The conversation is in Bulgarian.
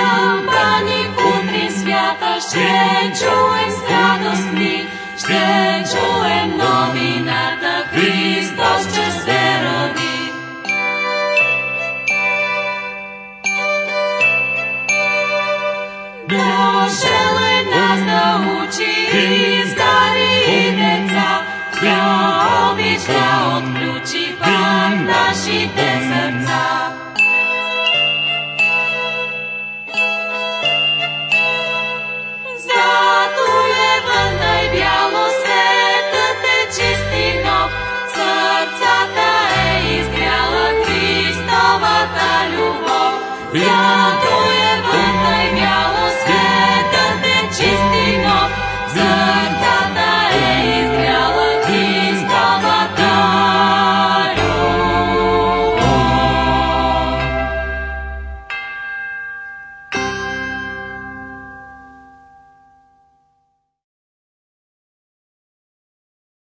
кампани в утрин свята, ще чуем с радост ми, ще чуем новината, Христос ще се роди. Дошел е нас да учи и стари и деца, да обича отключи пак нашите сърца. Зато е вън най-бяло, светът е чист и нов, сърцата е изгряла Христовата любов. Зато е вън най-бяло, светът е чист и нов,